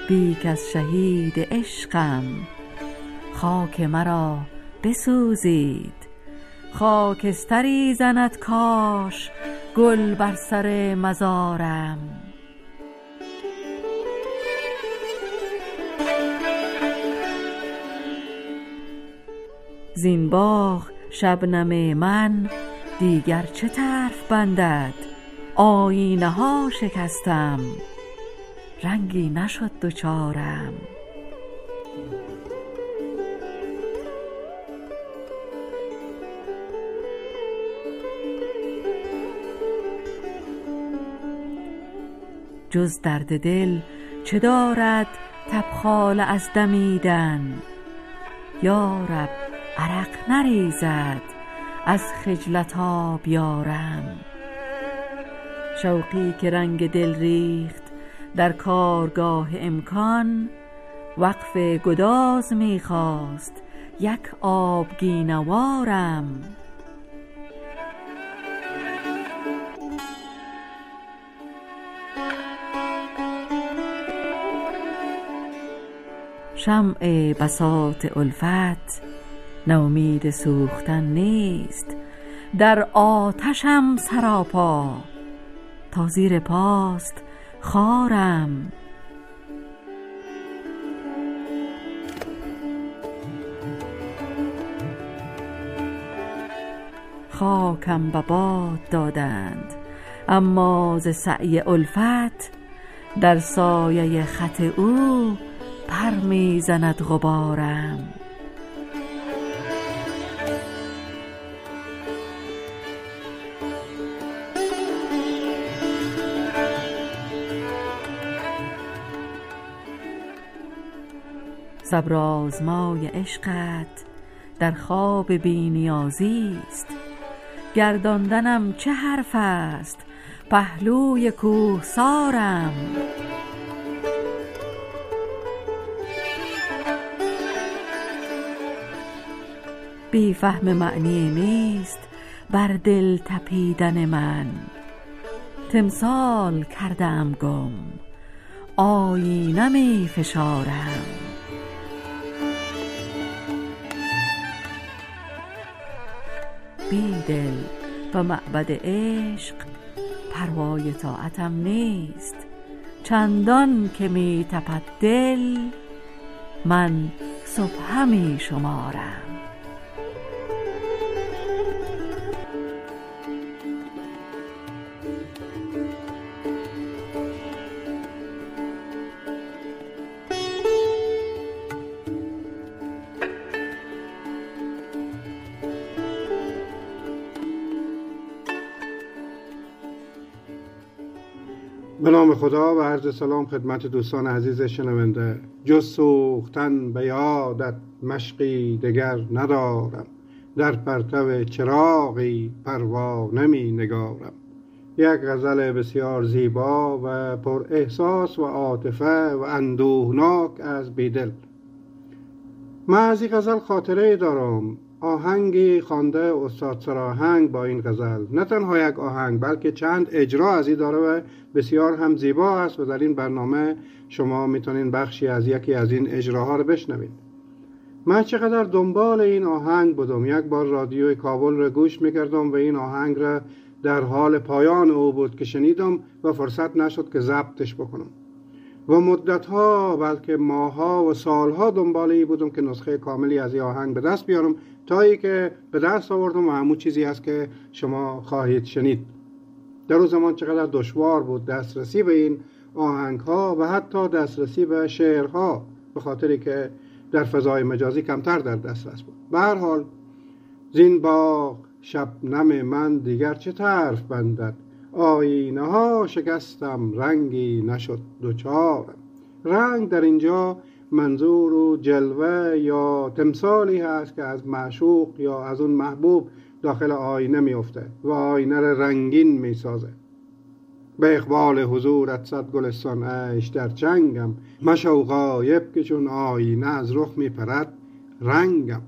بیک از شهید عشقم. خاک مرا بسوزید، خاکستری زند کاش گل بر سر مزارم. زین باغ شبنم من دیگر چه طرف بندد؟ آیینه ها شکستم، رنگی نشد دچارم. جز درد دل چه دارد تبخاله از دمیدن؟ یا رب عرق نریزد از خجلت آبیارم. شوقی که رنگ دل ریخت در کارگاه امکان، وقف گداز می‌خواست یک آبگینه وارم. شمع بساط الفت نومید سوختن نیست، در آتشم سراپا تا زیر پاست خارم. خاکم به باد دادند، اما ز سعی الفت در سایه خط او پر میزند غبارم. صبر آزمای عشقت در خواب بی نیازی است، گرداندنم چه حرف است پهلوی کوهسارم. بی فهم معنی نیست بر دل تپیدن من، تمثال کردم گم آیینه می فشارم. بیدل و معبد عشق پروای طاعتم نیست، چندان که می تپد دل من سبحه می شمارم. به نام خدا و عرض سلام خدمت دوستان عزیز شنونده. جز سوختن به یادت مشقی دگر ندارم، در پرتو چراغی پروانه می نگارم. یک غزل بسیار زیبا و پر احساس و عاطفه و اندوهناک از بیدل. من از این غزل خاطره دارم. آهنگی خوانده استاد سراهنگ با این غزل، نه تنها یک آهنگ بلکه چند اجرا از این داره و بسیار هم زیبا است و در این برنامه شما میتونین بخشی از یکی از این اجراها رو بشنوید. من چقدر دنبال این آهنگ بودم. یک بار رادیوی کابل رو گوش میکردم و این آهنگ رو در حال پایان او بود که شنیدم و فرصت نشد که ضبطش بکنم و مدتها بلکه ماها و سالها دنبال این بودم که نسخه کاملی از این آهنگ به دست بیارم، تا ای که به دست آوردم و همون چیزی هست که شما خواهید شنید. در اون زمان چقدر دشوار بود دسترسی به این آهنگ ها و حتی دسترسی به شعرها، به خاطری که در فضای مجازی کمتر در دسترس بود. به هر حال زین باغ شبنم من دیگر چه طرف بندد؟ آیینه ها شکستم رنگی نشد دچارم. رنگ در اینجا منظور و جلوه یا تمثالی هست که از معشوق یا از اون محبوب داخل آینه میفته و آینه را رنگین میسازه. به اقبال حضورت صد گلستان عیش در چنگم، مشو غایب که چون آینه از رخ میپرد رنگم.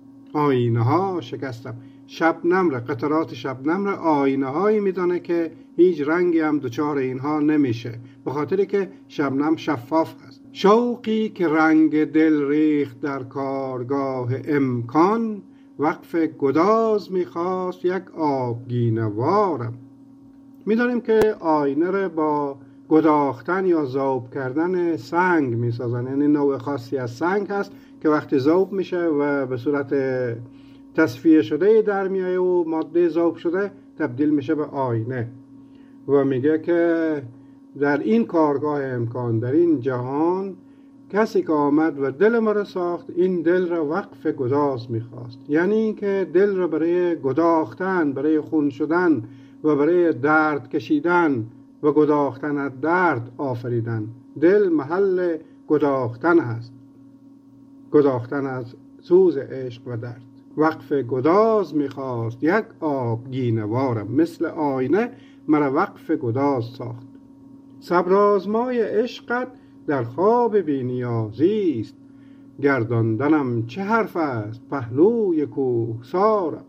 آینه ها شکستم. شبنم را، قطرات شبنم را آینه هایی میدانه که هیچ رنگی هم دچار اینها نمیشه، به خاطری که شبنم شفاف هست. شوقی که رنگ دل ریخت در کارگاه امکان، وقف گداز میخواست یک آبگینه وارم. میدانیم که آینه را با گداختن یا ذوب کردن سنگ میسازن، یعنی نوع خاصی از سنگ هست که وقتی ذوب میشه و به صورت تصفیه شده در میایه و ماده ذوب شده تبدیل میشه به آینه. و میگه که در این کارگاه امکان، در این جهان، کسی که آمد و دل ما را ساخت، این دل را وقف گداز میخواست. یعنی اینکه دل را برای گداختن، برای خون شدن و برای درد کشیدن و گداختن از درد آفریدن. دل محل گداختن هست، گداختن از سوز عشق و درد. وقف گداز میخواست یک آبگینه وارم، مثل آینه مرا وقف گداز ساخت. صبرآزمای عشقت در خواب بی‌نیازی است، گرداندنم چه حرف است پهلوی کوهسارم.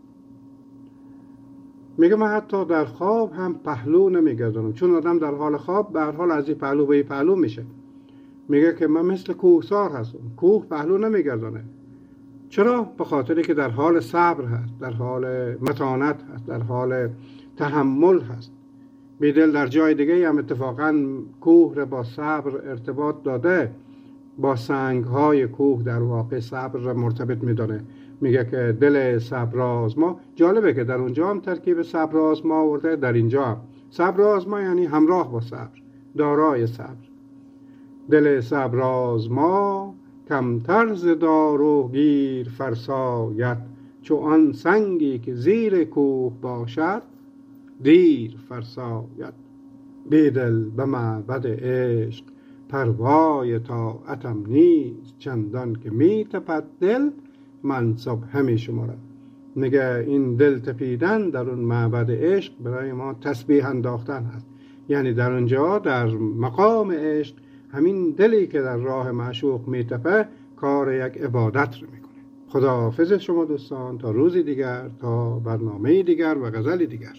میگه من حتی در خواب هم پهلو نمیگردانم، چون آدم در حال خواب به هر حال از این پهلو به این پهلو میشه. میگه که من مثل کوهسار هستم، کوه پهلو نمیگردانه. چرا؟ به خاطری که در حال صبر هست، در حال متانت هست، در حال تحمل هست. بیدل در جای دیگه هم اتفاقا کوه را با صبر ارتباط داده، با سنگهای کوه در واقع صبر را مرتبط میدانه. میگه که دل صبرآزما، جالبه که در اونجا هم ترکیب صبرآزما آورده، در اینجا هم صبرآزما یعنی همراه با صبر، دارای صبر. دل صبرآزما کمتر ز داروگیر فرساید، چو آن سنگی که زیر کوه باشد دیر فرساید. بیدل به معبد عشق پروای طاعتم نیست، چندان که می تپد دل منصب همی شمارد. میگه این دل تپیدن در اون معبد عشق برای ما تسبیح انداختن هست. یعنی در اونجا در مقام عشق همین دلی که در راه معشوق میتپه کار یک عبادت رو میکنه. خداحافظ شما دوستان، تا روزی دیگر، تا برنامه دیگر و غزلی دیگر.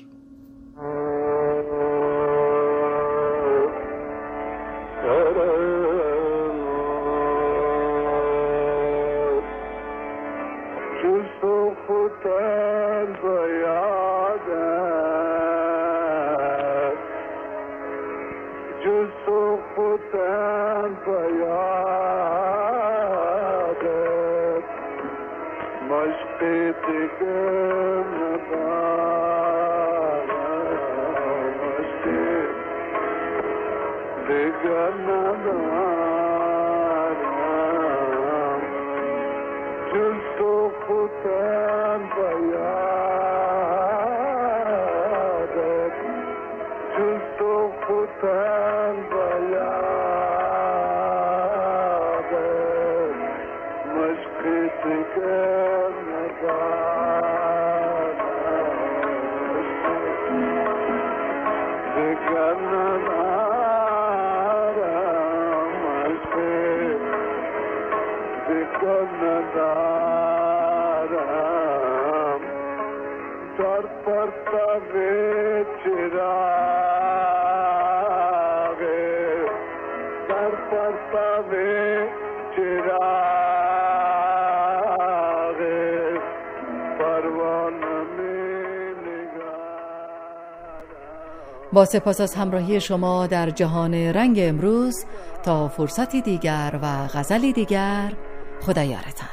با سپاس از همراهی شما در جهان رنگ امروز، تا فرصتی دیگر و غزلی دیگر، خدا یارتان.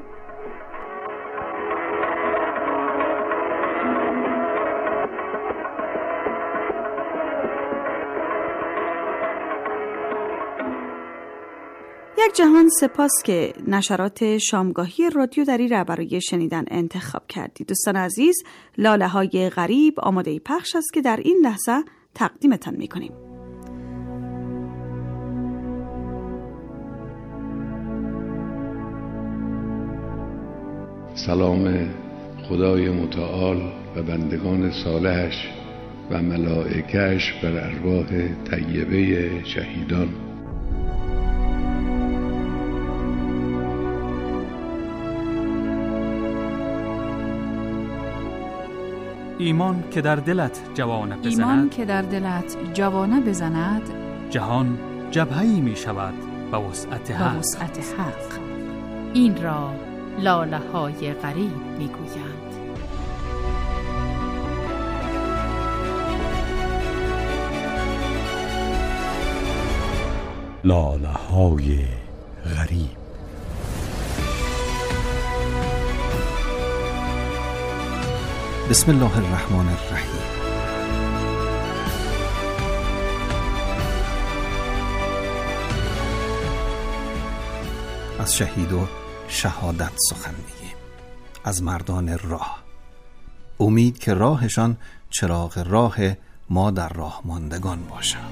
یک جهان سپاس که نشرات شامگاهی رادیو دری را برای شنیدن انتخاب کردید. دوستان عزیز، لاله های غریب آماده پخش است که در این لحظه تقدیمتان میکنیم. سلام خدای متعال و بندگان صالحش و ملائکه‌اش بر ارواح طیبه شهیدان. ایمان که در دلت جوانه بزند، ایمان که در دلت جوانه بزند، جهان جبهه‌ای می شود به وسعت حق. این را لاله های غریب می گویند. لاله های غریب. بسم الله الرحمن الرحیم. از شهید و شهادت سخن میگیم، از مردان راه. امید که راهشان چراغ راه ما در راه ماندگان باشد.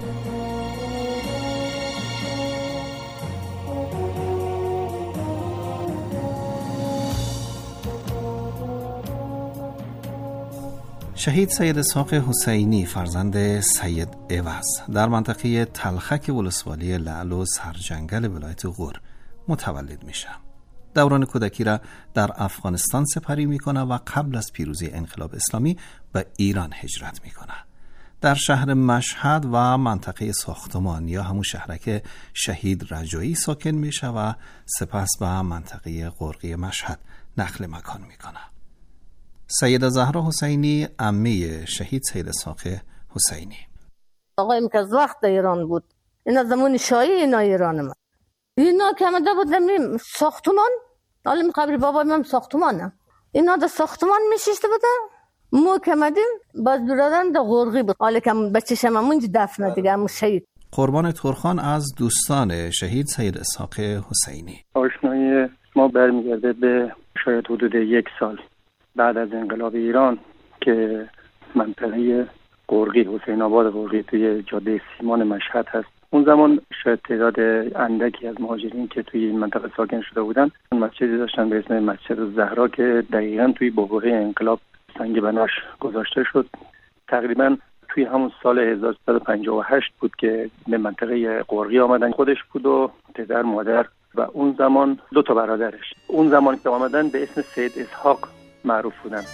شهید سید اسحاق حسینی فرزند سید عوض در منطقه تلخک ولسوالی لعل و سرجنگل ولایت غور متولد میشه. دوران کودکی را در افغانستان سپری میکنه و قبل از پیروزی انقلاب اسلامی به ایران هجرت میکنه. در شهر مشهد و منطقه ساختمان یا همون شهرک شهید رجایی ساکن میشه و سپس به منطقه قرقی مشهد نقل مکان میکنه. سیده زهرا حسینی عمه شهید سید اسحاق حسینی. آقایم که از وقت ایران بود، اینا زمان شاهی اینا ایران ما. اینا که آمده بود نمیم ساختمان، حالا قبر بابا من ساختمانه. اینا در ساختمان میشیشته بوده. ما که آمدیم باز برادرم در غرقی بود. حالا که بچه شممونج دفنه دیگه همون شهید. قربان ترخان از دوستان شهید سید اسحاق حسینی. آشنایی ما برمیگرده به شاید حدود 1 سال بعد از انقلاب ایران که منطقه قرقی، حسین آباد قرقی توی جاده سیمان مشهد هست. اون زمان شاید تعداد اندکی از مهاجرین که توی این منطقه ساکن شده بودن مسجدی داشتن به اسم مسجد زهرا که دقیقاً توی بحبوحه انقلاب سنگ بناش گذاشته شد. تقریباً توی همون سال 1358 بود که به منطقه قرقی آمدن. خودش بود و پدر، مادر و اون زمان 2 تا برادرش. اون زمان که آمدن به اسم سید اسحاق معروف بودن.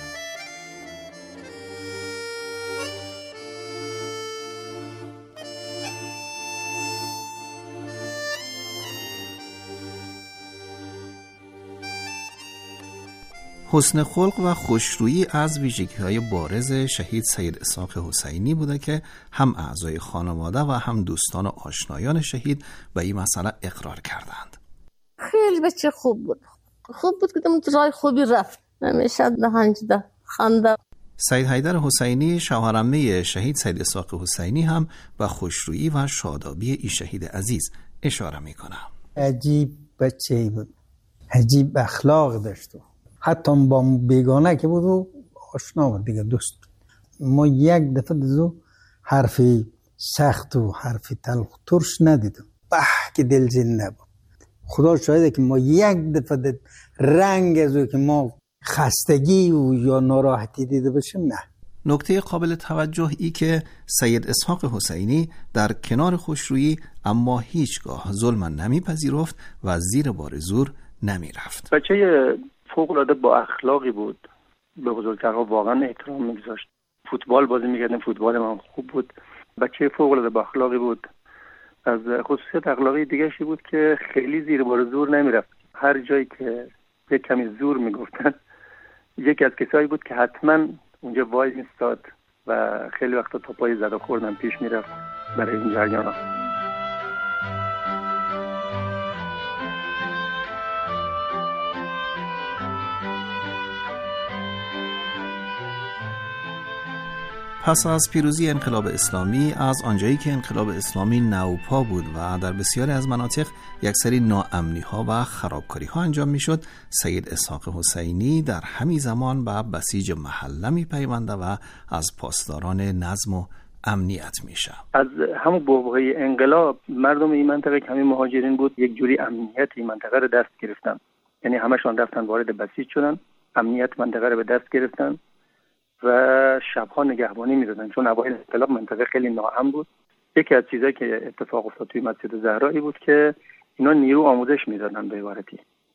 حسن خلق و خوشرویی از ویژگی‌های بارز شهید سید اسحاق حسینی بوده که هم اعضای خانواده و هم دوستان و آشنایان شهید به این مسئله اقرار کردند. خیلی بچه خوب بود که دمون رای خوبی رفت. همیشه ده خنده. سید حیدر حسینی شوهرعمه شهید سید اسحاق حسینی هم به خوشرویی و شادابی این شهید عزیز اشاره میکنه. عجیب بچه بود، عجیب اخلاق داشت، حتی با بیگانه که بود و آشنا بود دیگه، دوست. ما یک دفعه دو حرفی سخت و حرفی تلخ ترش ندیدم، که دلزین نبود. خدا شاهده که ما یک دفعه رنگ از او که ما خستگی و یا ناراحتی دیده باشیم نه. نکته قابل توجه ای که سید اسحاق حسینی در کنار خوشرویی اما هیچگاه ظلم نمیپذیرفت و زیر بار زور نمیرفت. بچه فوق‌العاده با اخلاقی بود، به بزرگترها واقعا احترام میگذاشت. فوتبال بازی میکردیم، فوتبال من خوب بود. بچه فوق‌العاده با اخلاقی بود. از خصوصیت اخلاقی دیگه شی بود که خیلی زیر بار زور نمیرفت. هر جایی که یک کمی زور میگفتن یکی از کسایی بود که حتما اونجا وای میستاد و خیلی وقتا تا پای زد و خوردن پیش میرفت برای این جریانا. پس از پیروزی انقلاب اسلامی، از آنجایی که انقلاب اسلامی نوپا بود و در بسیاری از مناطق یک سری ناامنی‌ها و خرابکاری‌ها انجام می‌شد، سید اسحاق حسینی در همین زمان به بسیج محله می‌پیونده و از پاسداران نظم و امنیت میشه. از همون بحبوحه انقلاب مردم این منطقه که همین مهاجرین بود یک جوری امنیت این منطقه رو دست گرفتن. یعنی همشون رفتن وارد بسیج شدن، امنیت منطقه رو به دست گرفتن و شبها نگهبانی می‌دادن، چون اوایل انقلاب منطقه خیلی ناامن بود. یکی از چیزایی که اتفاق افتاد توی مسجد زهرایی بود که اینا نیرو آموزش می‌دادن به عبارتی.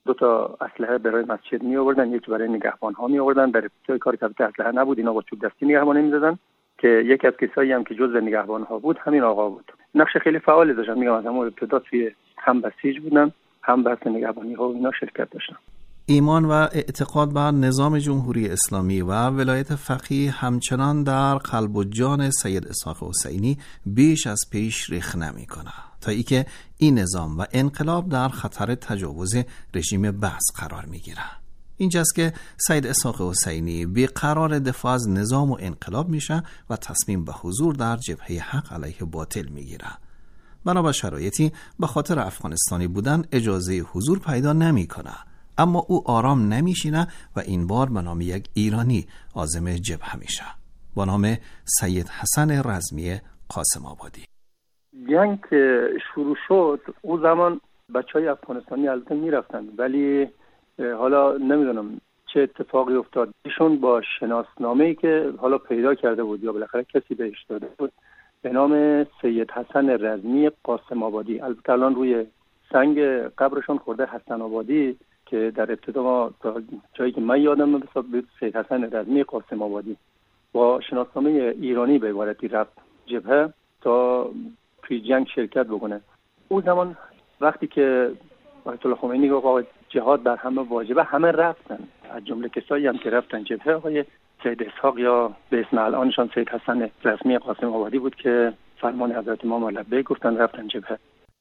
2 تا اسلحه برای مسجد می آوردن، یکی برای نگهبان ها می آوردن. در ابتدای کار که اسلحه نبود، اینا با چوب دستی نگهبانی می که یکی از کسایی هم که جزء نگهبان ها بود همین آقا بود. نقش خیلی فعالی داشتن. میگم از همون ابتدا توی هم بسیج بودن، هم بحث نگهبانی ها و اینا شرکت داشتن. ایمان و اعتقاد بر نظام جمهوری اسلامی و ولایت فقیه همچنان در قلب و جان سید اسحاق حسینی بیش از پیش رخ نمی‌کنه، تا اینکه این نظام و انقلاب در خطر تجاوز رژیم بعث قرار می‌گیره. اینجاست که سید اسحاق حسینی بیقرار دفاع از نظام و انقلاب میشه و تصمیم به حضور در جبهه حق علیه باطل میگیره. بنا به شرایطی به خاطر افغانستانی بودن اجازه حضور پیدا نمیکنه، اما او آرام نمیشینه و این بار به نام یک ایرانی عازم جبهه میشه با نام سید حسن رزمی قاسم آبادی. جنگ که شروع شد اون زمان بچهای افغانستانی البته میرفتن، ولی حالا نمیدونم چه اتفاقی افتاد. ایشون با شناسنامه‌ای که حالا پیدا کرده بود یا بالاخره کسی بهش داده بود به نام سید حسن رزمی قاسم آبادی، البته الان روی سنگ قبرشون خورده حسن آبادی، که در ابتدا ما تا جایی که من یادم بود سید حسن رزمی قاسم آبادی با شناسنامه ایرانی به عبارتی رفت جبهه تا توی جنگ شرکت بکنه. اون زمان وقتی که آیت الله خمینی گفت آقا جهاد بر همه واجبه، همه رفتن، از جمله کسایی هم که رفتن جبهه آقای سید اسحاق یا به اسم الانشان سید حسن رزمی قاسم آبادی بود که فرمان حضرت امام لبیک گفتن رفتن جبهه.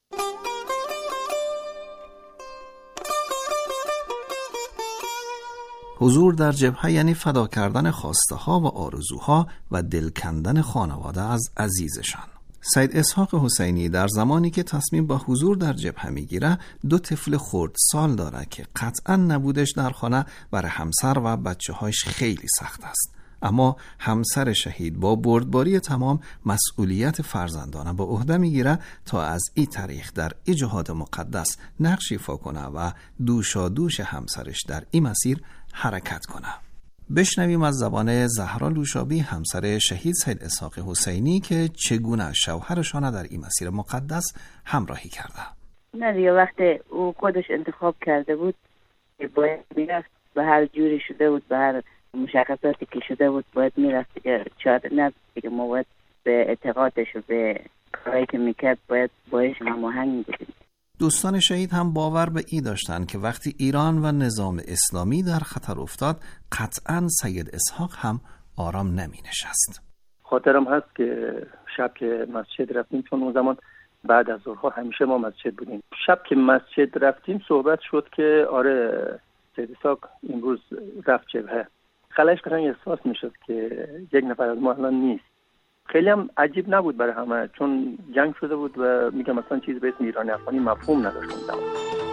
حضور در جبهه یعنی فدا کردن خواسته ها و آرزوها و دل کندن خانواده از عزیزشان. سید اسحاق حسینی در زمانی که تصمیم به حضور در جبهه میگیره 2 طفل خردسال داره که قطعا نبودش در خانه برای همسر و بچه هایش خیلی سخت است. اما همسر شهید با بردباری تمام مسئولیت فرزندانه به عهده میگیره تا از این طریق در این جهاد مقدس نقش ایفا کنه و دوشادوش همسرش در این مسیر حرکت کنه. بشنویم از زبان زهرا لوشابی همسر شهید سید اسحاق حسینی که چگونه شوهرشان در این مسیر مقدس همراهی کرده. نه دیگه وقتی او خودش انتخاب کرده بود باید میرفت، به هر جوری شده بود، به هر مشخصاتی که شده بود باید میرفت دیگه. چاره نه دیگه، ما باید به اعتقادش و به کاری که میکرد باید باش هماهنگ بودیم. دوستان شهید هم باور به این داشتن که وقتی ایران و نظام اسلامی در خطر افتاد قطعاً سید اسحاق هم آرام نمی نشست. خاطرم هست که شب که مسجد رفتیم، چون اون زمان بعد از ظهرها همیشه ما مسجد بودیم، شب که مسجد رفتیم صحبت شد که آره سید اسحاق امروز رفت جبهه. خلاش قشنگ احساس میشد که یک نفر از ما الان نیست. خیلی هم عجیب نبود برای همه، چون جنگ شده بود و میگم مثلا چیز به اسم ایرانی افغانی مفهوم نداشت اون زمان.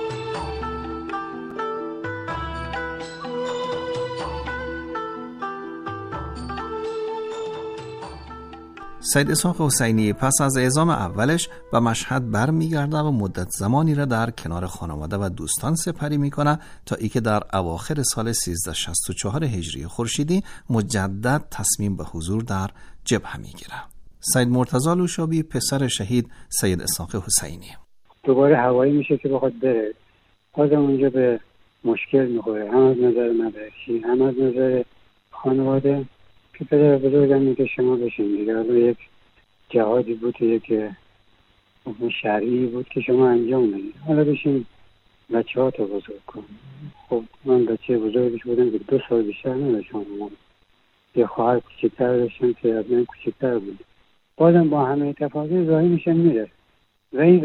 سید اسحاق حسینی پس از اعزام اولش به مشهد برمیگرده و مدت زمانی را در کنار خانواده و دوستان سپری میکنه تا اینکه در اواخر سال 1364 هجری خورشیدی مجدد تصمیم به حضور در جبهه میگیره. سید مرتضی لوشابی پسر شهید سید اسحاق حسینی دوباره هوایی میشه که بخواد بره، بازم اونجا به مشکل میخوره، هم از نظر مدرسی هم از نظر خانواده، که پدر بزرگم میگه شما بشین دیگه، حالا یک جهادی بود، یک شرعی بود که شما انجام ندید، حالا بشین بچه ها تو بزرگ کن. خب من بچه بزرگش بودم که 2 سال بیشتر نداشتم، یه خواهر کوچکتر داشتم که از من کوچکتر بود، بازم با همه تفاضل راهی میشن میره و این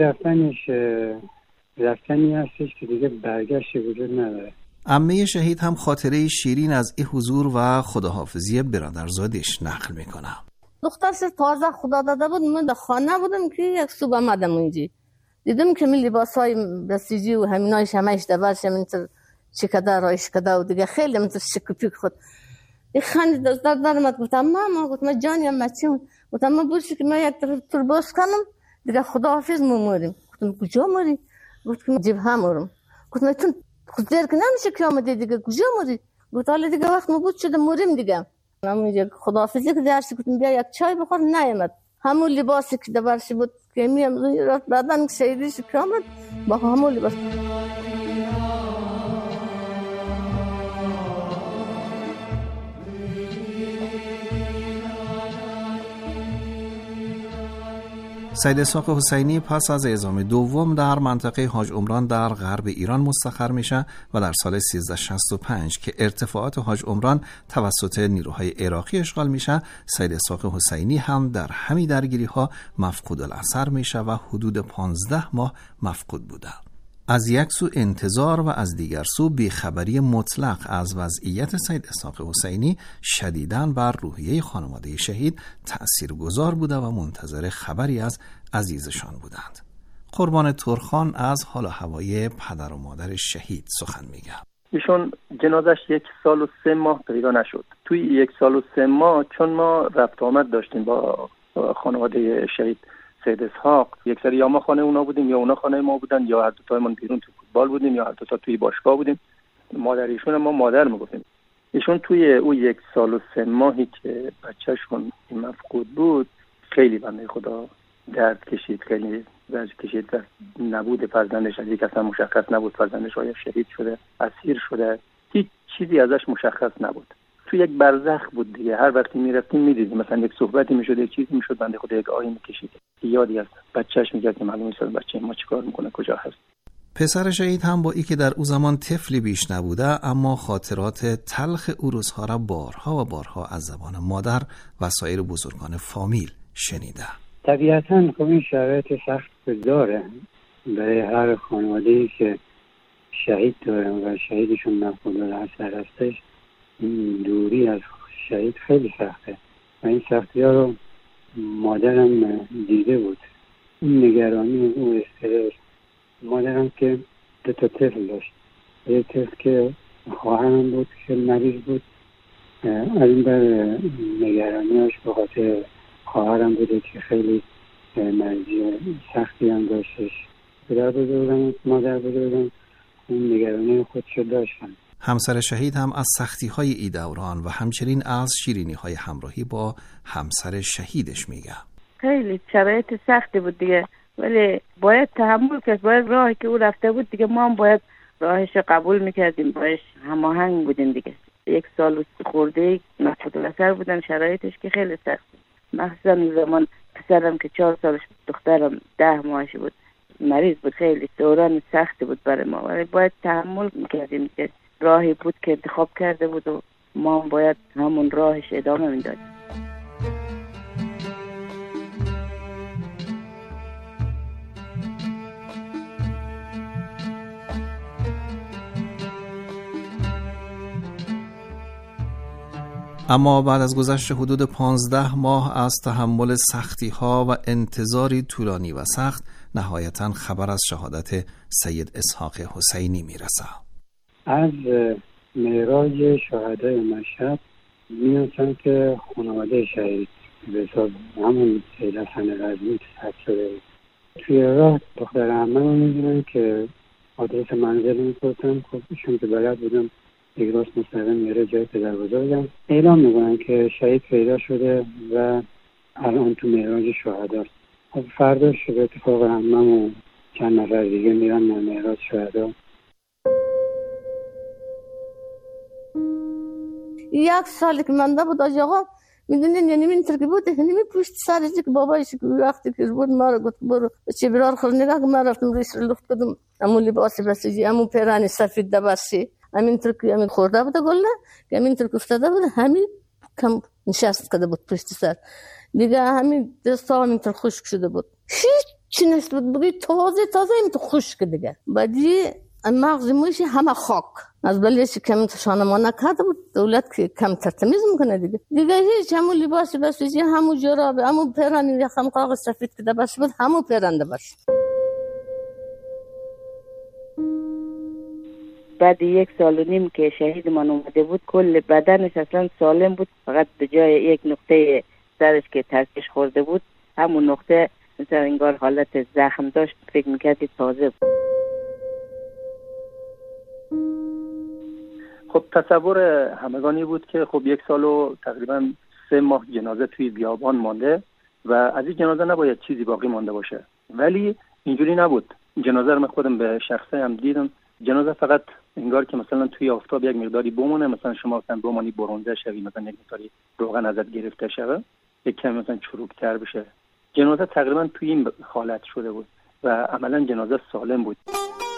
رفتنی هستش که دیگه برگشت وجود نداره. عمه شهید هم خاطره شیرین از این حضور و خداحافظی برادرزادش نقل میکنه. دخترش تازه خدا داده بود، من در خانه بودم که یک صبح آمدم اونجا دیدم که لباسای بسیجی و همینایش همش دبرش منتر چکده رایش کده و دیگه خیلی منتر شکوپی خود این خاند دزدار درمد. گفتم ماما، گفتم جانیم مچیم، گفتم ما بورشی که ما یک تر باز کنم دیگه خداحافظ موریم. گفتم کجا موری؟ گفتم جبهه مورم. گفتم تون خود دیر که نمیشه که آمده دیگه کجا موری؟ گفت حالا دیگه وقت ما بود شده موریم دیگه. من خداحافظی که درسی گفتم بیا یک چای بخور، نیامد. همون لباسی که دبرشی بود که میم رفت بعدن شهیدیش که آمد با همون لباس. سید اسحاق حسینی پس از اعزام دوم در منطقه حاج عمران در غرب ایران مستقر میشه و در سال 1365 که ارتفاعات حاج عمران توسط نیروهای عراقی اشغال میشه، سید اسحاق حسینی هم در همین درگیری‌ها مفقود الاثر میشه و حدود 15 ماه مفقود بوده. از یک سو انتظار و از دیگر سو بیخبری مطلق از وضعیت سید اسحاق حسینی شدیداً بر روحیه خانواده شهید تأثیرگذار بوده و منتظر خبری از عزیزشان بودند. قربان ترخان از حال و هوای پدر و مادر شهید سخن میگه. ایشون جنازش 1 سال و 3 ماه پیدا نشد. توی 1 سال و 3 ماه چون ما رفت آمد داشتیم با خانواده شهید سید اسحاق، یک سری یا ما خانه اونا بودیم یا اونا خانه ما بودن، یا هر دو تایمون بیرون تو فوتبال بودیم یا هر دو تا توی باشگاه بودیم. مادر ایشون ما مادر میگفتیم. ایشون توی او 1 سال و 3 ماهی که بچه‌شون مفقود بود خیلی بنده خدا درد کشید، خیلی درد کشید. نبود فرزندش از یک اصلا مشخص نبود، فرزندش آیا شهید شده، اسیر شده، هیچ چیزی ازش مشخص نبود. تو یک برزخ بود دیگه. هر وقتی میرفتیم میدیدیم مثلا یک صحبتی میشد، یک چیزی میشد، بنده خدا یک آهی میکشید، یادی از بچه‌اش میگه که معلومه مثلا بچه ما چیکار میکنه، کجا هست. پسر شهید هم با اینکه در او زمان طفلی بیش نبوده، اما خاطرات تلخ او روزها را بارها و بارها از زبان مادر و سایر بزرگان فامیل شنیده. طبیعتاً خب این شرایط سخت داره برای هر خانواده‌ای که شهید داره و شهیدشون مفقود الاثر هستش. این دوری از شهید خیلی سخته و این سختی‌ها رو مادرم دیده بود. این نگرانی، اون استرس. مادرم که 2 تا طفل داشت، یک طفل که خواهرم بود که مریض بود، از این بر نگرانیاش به خاطر خواهرم بوده که خیلی مریضی سختی هم داشتش. پدر بزرگم، مادر بزرگم اون نگرانی خودشو داشتن. همسر شهید هم از سختی‌های ای دوران و همچنین از شیرینی‌های همراهی با همسر شهیدش میگه. خیلی شرایط سختی بود دیگه، ولی باید تحمل کرد. باید راهی که او رفته بود دیگه ما هم باید راهش قبول میکردیم، باید هماهنگ بودیم دیگه. 1 سال خورده مفقود الاثر بودن، شرایطش که خیلی سخت بود. مخصوصا زمان پسرم که 4 سالش بود، دخترم 10 ماهش بود، مریض بود. خیلی دوران سختی بود برای ما، ولی باید تحمل میکردیم که راهی بود که انتخاب کرده بود و ما هم باید همون راهش ادامه میدادیم. اما بعد از گذشت حدود 15 ماه از تحمل سختی‌ها و انتظاری طولانی و سخت، نهایتاً خبر از شهادت سید اسحاق حسینی میرسه. از معراج شهدای مشهد می‌رسن که خانواده شهید به حساب همون سید حسن رضوی ثبت شده. توی راه دختر عمه رو می‌بینن که آدرس منزل می‌پرسن. خب ایشون که بلد بودن یک راست مستقیم میره جای پدر بزرگم، اعلام میکنن که شهید پیدا شده و الان تو معراج شهداست. خب فرداش به اتفاق عمم و چند نفر دیگه میرن معراج شهدا. 1 سال که منده بود آقا، میدونین یعنی اینطور که بود، یعنی پشت سرش که بابایش که وقتی که بود ما رو گفت برو چه برار خور نگاه که ما رفتم ریش رو لفت کدم امو لباسی بسیجی امو پیرانی سفید دبرسی همینطور که همین خورده بود گله که همینطور که افتاده بود همین کم نشست کرده بود پشت سر دیگه، همین دستا همینطور خشک شده بود، هیچ نیست بود بگی تازه همینطور خشک دیگه. بعدی مغز موش همه خاک از بلیش کم شانه نکرده بود. دولت که کم ترتمیز میکنه دیگه هیچ همون لباسی بسیجی همون جرابه همون پیرانی یخم قاق سفید که دبرسی بود همون پیرانده باش. بعد 1 سال و نیم که شهید من اومده بود کل بدنش اصلا سالم بود، فقط به جای یک نقطه سرش که ترکش خورده بود همون نقطه مثلا انگار حالت زخم داشت، فکر میکردی تازه بود. خب تصور همگانی بود که خب 1 سال و تقریبا 3 ماه جنازه توی بیابان مانده و از این جنازه نباید چیزی باقی مانده باشه، ولی اینجوری نبود. جنازه رو من خودم به شخصه هم دیدم، جنازه فقط انگار که مثلا توی آفتاب یک مقداری بمونه، مثلا شما مثلا بمونی برنزه شوی، مثلا یک مقداری روغن ازت گرفته شوه، یک کمی مثلا چروکتر بشه، جنازه تقریبا توی این حالت شده بود و عملا جنازه سالم بود.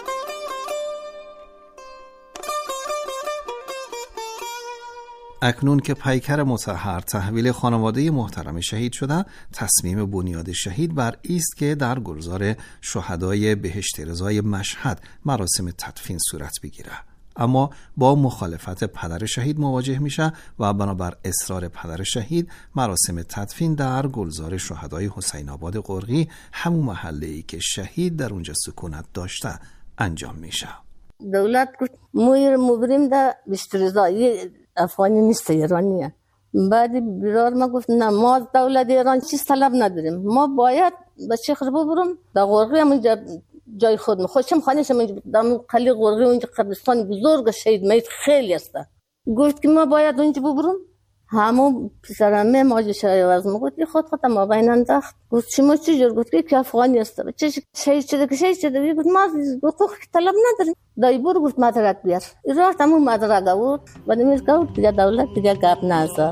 اکنون که پیکر مطهر تحویل خانواده محترم شهید شده، تصمیم بنیاد شهید بر ایست که در گلزار شهدای بهشت رضای مشهد مراسم تدفین صورت بگیره. اما با مخالفت پدر شهید مواجه میشه و بنابر اصرار پدر شهید مراسم تدفین در گلزار شهدای حسین آباد قرغی، همون محله‌ای که شهید در اونجا سکونت داشته، انجام میشه. دولت گفت ما بریم در بهشت رضایی، افغانی نیست، ایرانیه. بعد بیرار ما گفت نه، ما از دولت ایران چیز طلب نداریم، ما باید به شیخ ربا برم در قرغی، همونجا جای خود خودم خانه‌شم در قلی قرغی، اونجا قبرستان بزرگ شهید میت خیلی است. گفت که ما باید اونجا ببرم. همون پسرمه ماجی شایواز ما گفت خود ما بین انداخت. گفت شما چی جور؟ گفت که افغانی است. چه شهید شده؟ گفت ما حقوق طلب نداریم. دایبور گفت مدرک بیار. راه تمام مدرک آورد و نمیز گفت دیگه دولت دیگه گپ نزد.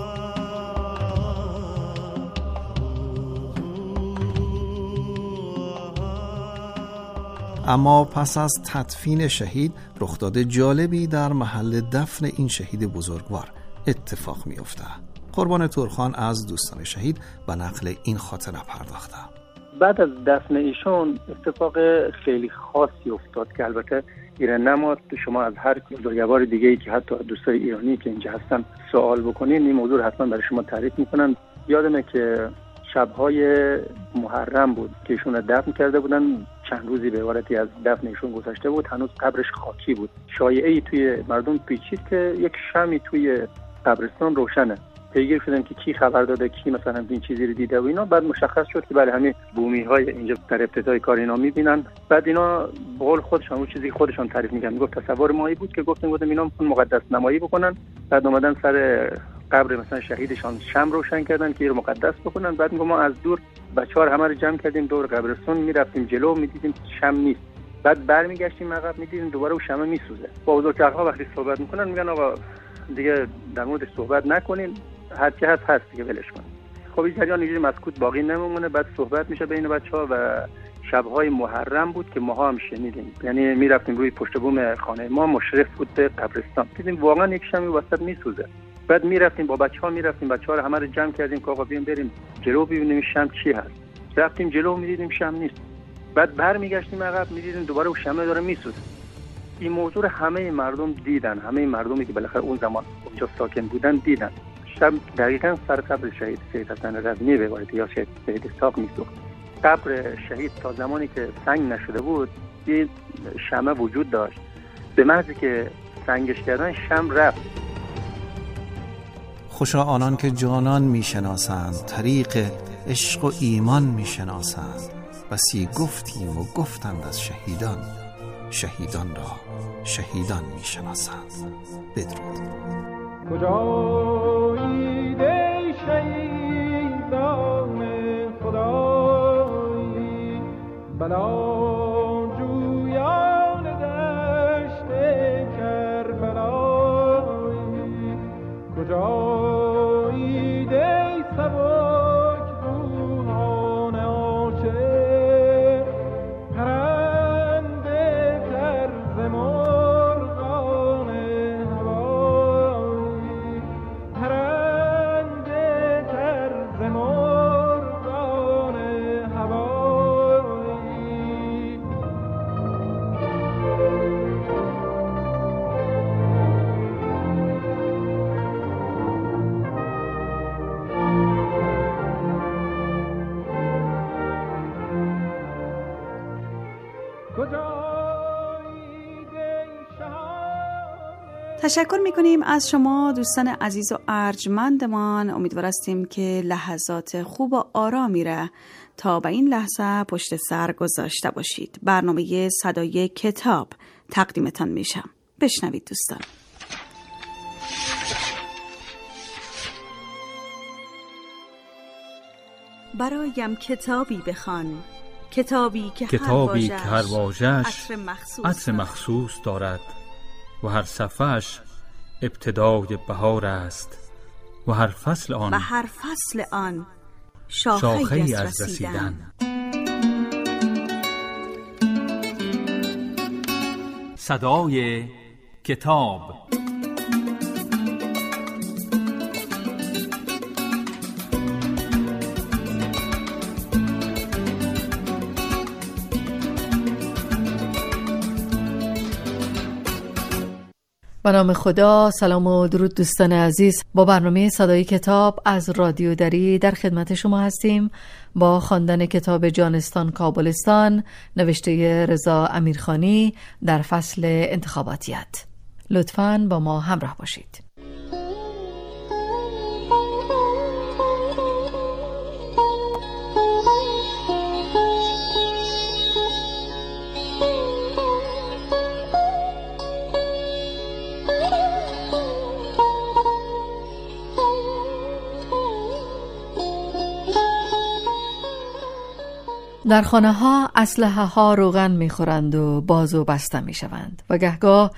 اما پس از تدفین شهید، رخداد جالبی در محل دفن این شهید بزرگوار اتفاق میفته. قربان تورخان از دوستان شهید به نقل این خاطره پرداخته. بعد از دفن ایشون اتفاق خیلی خاصی افتاد که البته ایران نماد که شما از هر بزرگوار دیگه‌ای که حتی دوستای ایرانی که اینجا هستن سوال بکنین، این موضوع حتما برای شما تعریف میکنن. یادمه که شب‌های محرم بود که ایشون رو دفن کرده بودن، چند روزی به عبارتی از دفن ایشون گذشته بود، هنوز قبرش خاکی بود. شایعه‌ای توی مردم پیچید که یک شمعی توی قبرستان روشنه. پیگیر شدن که کی خبر داده، کی مثلا این چیزی رو دیده و اینا. بعد مشخص شد که بله، همین بومی‌های اینجا در ابتدای کار اینا می‌بینن. بعد اینا به قول خودشون اون چیزی خودشون تعریف می‌کردن، گفت تصور مایی بود که گفتیم اینا می‌خوان مقدس نمایی بکنن. بعد اومدن سر قبر مثلا شهیدشان شمع روشن کردن که رو مقدس بکنن. بعد ما از دور بچه‌ها همه رو جمع کردیم دور قبرستون، می‌رفتیم جلو، می‌دیدیم شمع نیست. بعد برمیگشتیم عقب، می‌دیدیم دوباره اون شمع می‌سوزه. با بزرگترها وقتی صحبت می‌کنن میگن آقا دیگه در مورد صحبت نکنین، هر چی هست دیگه ولش کن. خب این جریان اینجوری مسکوت باقی نمیمونه. بعد صحبت میشه بین بچه‌ها و شب‌های محرم بود که ماها هم شنیدیم. یعنی میرفتیم روی پشت بوم خانه ما، مشرف بود به قبرستان، دیدیم واقعا یک شمعی وسط میسوزه. بعد میرفتیم با بچه‌ها بچه‌ها رو همه رو جمع کردیم که آقا بریم جلو ببینیم شمع چی هست. رفتیم جلو می‌دیدیم شمع نیست. بعد برمیگشتیم عقب، می‌دیدیم دوباره اون شمع داره میسوزه. این موضوع رو همه مردم دیدن، همه مردمی که بالاخره اون زمان اونجا ساکن بودن دیدن. شب دقیقاً سر قبر شهید سید حسن رضوی به عبارتی یا شهید سید اسحاق میسوخت. قبر شهید تا زمانی که سنگ نشده بود این شمع وجود داشت. به محضی که سنگش کردن شمع رفت. خوشا آنان که جانان میشناسند، طریق عشق و ایمان میشناسند. بسی گفتیم و گفتند از شهیدان، شهیدان را شهیدان میشناسند. بدرود. کجایی دی شهیدان خدایی، بلا جویان دشت کربلایی، کجایی دی سبک روحان عاشق، پرنده طرز مرغان هوایی، پرنده طرز مرغان هوایی. تشکر میکنیم از شما دوستان عزیز و ارجمندمان. امیدوار هستیم که لحظات خوب و آرامی را تا به این لحظه پشت سر گذاشته باشید. برنامه صدای کتاب تقدیمتان میشم. بشنوید دوستان. برایم کتابی بخوان، کتابی که هر واژه‌اش عطر مخصوص دارد و هر صفحه‌اش ابتدای بهار است و هر فصل آن شاخه‌ای از رسیدن. صدای کتاب. به نام خدا. سلام و درود دوستان عزیز. با برنامه صدای کتاب از رادیو دری در خدمت شما هستیم با خواندن کتاب جانستان کابلستان نوشته رضا امیرخانی در فصل انتخاباتیت. لطفاً با ما همراه باشید. در خانه ها اسلحه ها روغن میخورند و باز و بسته میشوند و گهگاه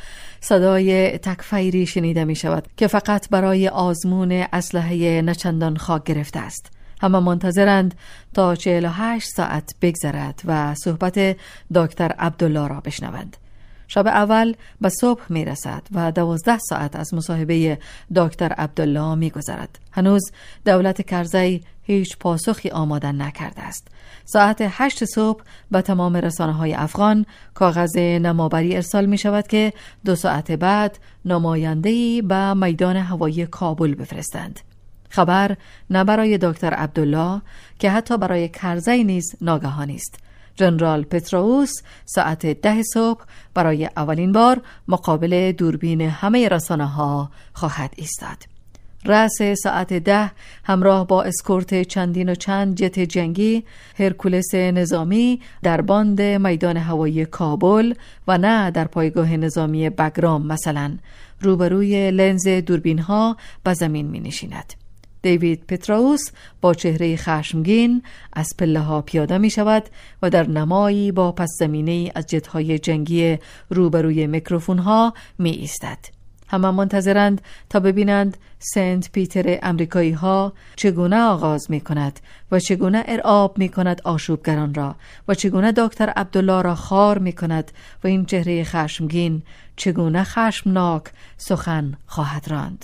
صدای تکفیری شنیده می شود که فقط برای آزمون اسلحه نچندان خاک گرفته است. همه منتظرند تا 48 ساعت بگذرد و صحبت دکتر عبدالله را بشنوند. شب اول به صبح می رسد و 12 ساعت از مصاحبه دکتر عبدالله می گذرد. هنوز دولت کرزی هیچ پاسخی آماده نکرده است. ساعت 8 صبح به تمام رسانه‌های افغان کاغذ نامآوری ارسال می شود که 2 ساعت بعد نماینده‌ای به میدان هوایی کابل بفرستند. خبر نه برای دکتر عبدالله که حتی برای کرزی نیز ناگهانی است. ژنرال پتروس ساعت 10 صبح برای اولین بار مقابل دوربین همه رسانه‌ها خواهد ایستاد. رأس ساعت 10 همراه با اسکورت چندین و چند جت جنگی هرکولس نظامی در باند میدان هوایی کابل و نه در پایگاه نظامی بگرام مثلا روبروی لنز دوربین ها به زمین می نشیند. دیوید پتروس با چهره خشمگین از پله ها پیاده می شود و در نمایی با پس زمینه از جت های جنگی روبروی میکروفون ها می ایستد. همه منتظرند تا ببینند سنت پیتر امریکایی ها چگونه آغاز می کند و چگونه ارعاب می کند آشوبگران را و چگونه دکتر عبدالله را خار می کند و این چهره خشمگین چگونه خشمناک سخن خواهد راند.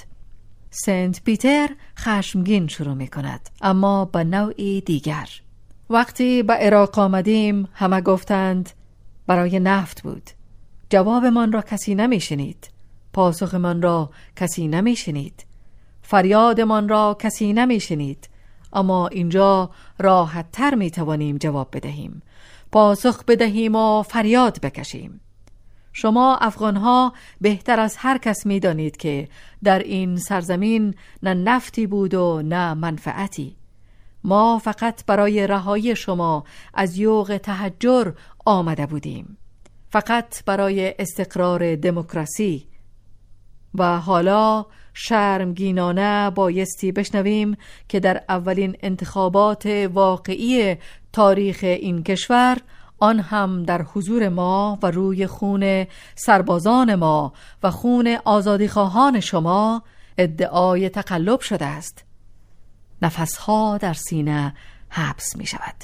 سنت پیتر خشمگین شروع می کند اما به نوعی دیگر. وقتی به عراق آمدیم همه گفتند برای نفت بود. جواب من را کسی نمی شنید. پاسخ من را کسی نمی شنید. فریاد من را کسی نمی شنید. اما اینجا راحت تر می توانیم جواب بدهیم. پاسخ بدهیم و فریاد بکشیم. شما افغانها بهتر از هر کس می دانید که در این سرزمین نه نفتی بود و نه منفعتی. ما فقط برای رهایی شما از یوغ تحجر آمده بودیم. فقط برای استقرار دموکراسی. و حالا شرمگینانه بایستی بشنویم که در اولین انتخابات واقعی تاریخ این کشور، آن هم در حضور ما و روی خون سربازان ما و خون آزادیخواهان شما، ادعای تقلب شده است. نفسها در سینه حبس می شود.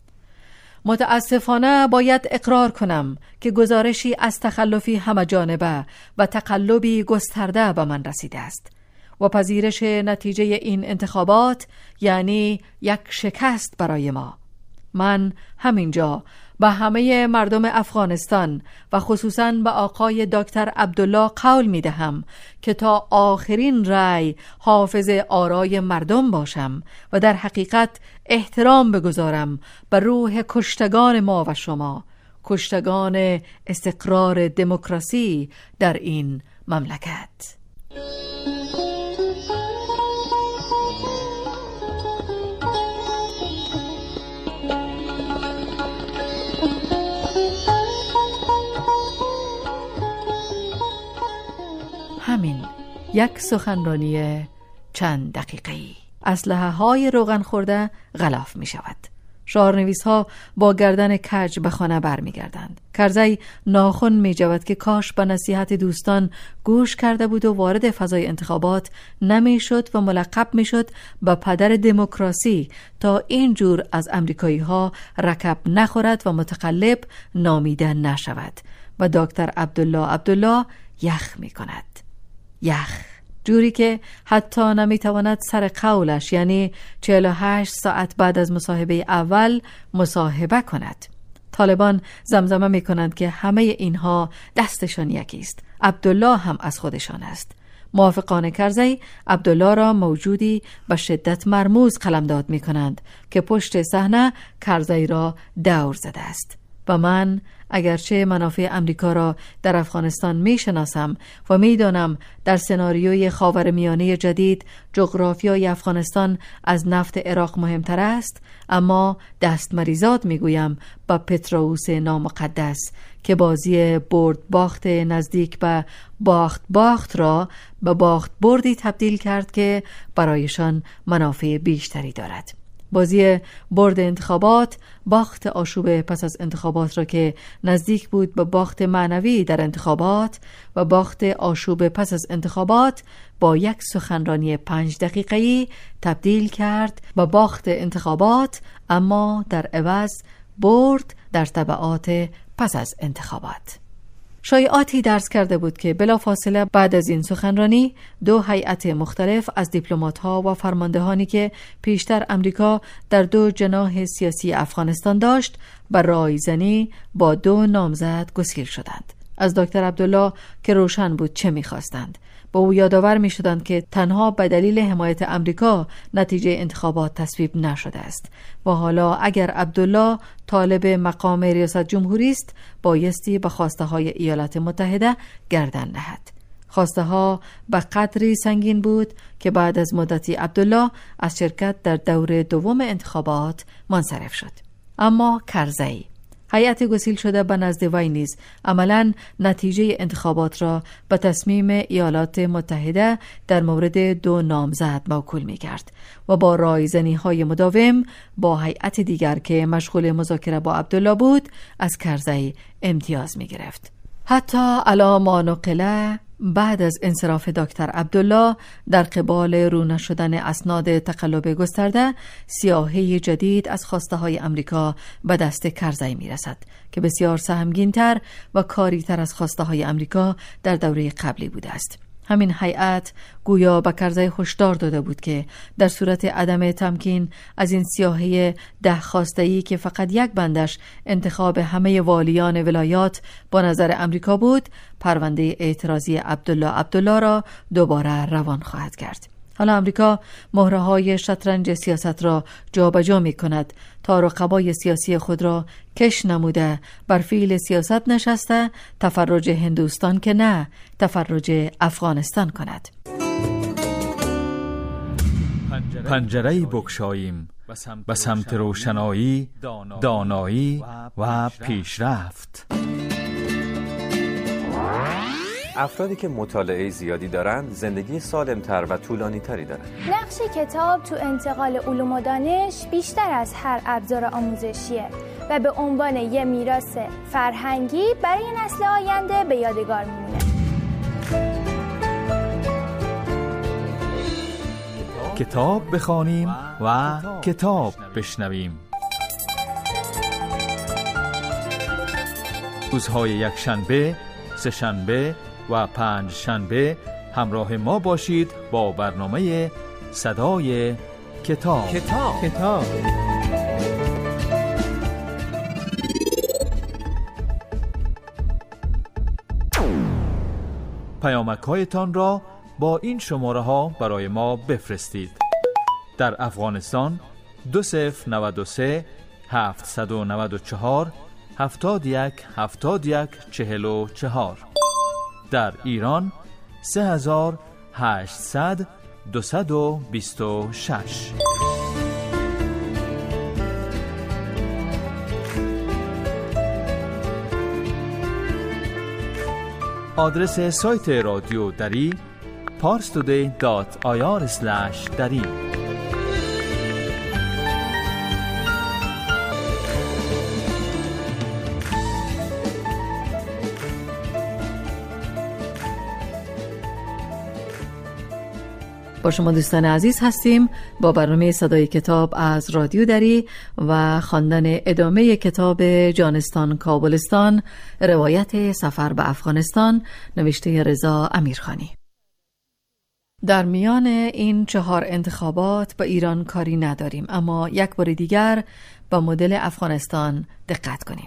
متاسفانه باید اقرار کنم که گزارشی از تخلفی همه‌جانبه و تقلبی گسترده به من رسیده است و پذیرش نتیجه این انتخابات یعنی یک شکست برای ما. من همینجا به همه مردم افغانستان و خصوصاً به آقای دکتر عبدالله قول می دهم که تا آخرین رأی حافظ آرای مردم باشم و در حقیقت احترام بگذارم به روح کشتگان ما و شما، کشتگان استقرار دموکراسی در این مملکت. همین یک سخنرانی چند دقیقه‌ای. اسلحه های روغن خورده غلاف می شود. شعارنویس‌ها با گردن کج به خانه برمیگردند. کرزی ناخن می‌جود که کاش به نصیحت دوستان گوش کرده بود و وارد فضای انتخابات نمی‌شد و ملقب می‌شد به پدر دموکراسی تا اینجور از امریکایی‌ها رکب نخورد و متقلب نامیده نشود. و دکتر عبدالله یخ می‌کند. یخ جوری که حتی نمیتواند سر قولش یعنی 48 ساعت بعد از مصاحبه اول مصاحبه کند. طالبان زمزمه میکنند که همه اینها دستشان یکی است. عبدالله هم از خودشان است. موافقان کرزی عبدالله را موجودی به شدت مرموز قلمداد میکنند که پشت صحنه کرزی را دور زده است. و من اگرچه منافع امریکا را در افغانستان میشناسم و میدانم در سناریوی خاورمیانه جدید جغرافیای افغانستان از نفت عراق مهمتر است، اما دست مریزاد میگویم با پتروس نامقدس که بازی برد باخت نزدیک به باخت را به باخت بردی تبدیل کرد که برایشان منافع بیشتری دارد. بازی برد انتخابات، باخت آشوب پس از انتخابات را که نزدیک بود به باخت معنوی در انتخابات و باخت آشوب پس از انتخابات با یک سخنرانی 5 دقیقه‌ای تبدیل کرد به باخت انتخابات، اما در عوض برد در تبعات پس از انتخابات. شایعاتی درز کرده بود که بلافاصله بعد از این سخنرانی 2 هیئت مختلف از دیپلمات‌ها و فرماندهانی که پیشتر امریکا در 2 جناح سیاسی افغانستان داشت به رایزنی با 2 نامزد گسیل شدند. از دکتر عبدالله که روشن بود چه می‌خواستند. با او یادآور می‌شدند که تنها به دلیل حمایت امریکا نتیجه انتخابات تصویب نشده است و حالا اگر عبدالله طالب مقام ریاست جمهوری است بایستی به خواسته های ایالات متحده گردن نهد. خواسته ها به قدری سنگین بود که بعد از مدتی عبدالله از شرکت در دور دوم انتخابات منصرف شد. اما کرزی هیئت گسیل شده به نزد وی نیز عملاً نتیجه انتخابات را به تصمیم ایالات متحده در مورد 2 نامزد موکول می کرد و با رایزنی های مداوم با هیئت دیگر که مشغول مذاکره با عبدالله بود از کرزی امتیاز می گرفت. حتی علی ما نقل بعد از انصراف دکتر عبدالله در قبال رو نشدن اسناد تقلب گسترده، سیاهی جدید از خواسته های امریکا به دست کرزی می رسد که بسیار سهمگین‌تر و کاری‌تر از خواسته های امریکا در دوره قبلی بوده است. همین هیئت گویا به کرزی هشدار داده بود که در صورت عدم تمکین از این سیاهی 10 خواسته‌ای که فقط یک بندش انتخاب همه والیان ولایات با نظر امریکا بود، پرونده اعتراضی عبدالله را دوباره روان خواهد کرد. حالا امریکا مهره‌های شطرنج سیاست را جابجا می‌کند تا رقبای سیاسی خود را کش نموده بر فیل سیاست نشسته تفرج هندوستان که نه تفرج افغانستان کند. پنجره‌ای بگشاییم به سمت روشنایی، دانایی و پیشرفت. افرادی که مطالعه زیادی دارند زندگی سالم‌تر و طولانی‌تری دارند. نقش کتاب تو انتقال علوم و دانش بیشتر از هر ابزار آموزشیه و به عنوان یه میراث فرهنگی برای نسل آینده به یادگار میمونه. کتاب بخوانیم و کتاب بشنویم. روزهای یکشنبه، سه‌شنبه و 5 شنبه همراه ما باشید با برنامه صدای کتاب. پیامک‌هایتان را با این شماره ها برای ما بفرستید. در افغانستان 2093 794 71 در ایران 3800 226. آدرس سایت رادیو دری parstoday.ir/dari. با شما دوستان عزیز هستیم با برنامه صدای کتاب از رادیو دری و خواندن ادامه کتاب جانستان کابلستان، روایت سفر به افغانستان، نوشته رضا امیرخانی. در میان این 4 انتخابات با ایران کاری نداریم، اما یک بار دیگر با مدل افغانستان دقت کنیم.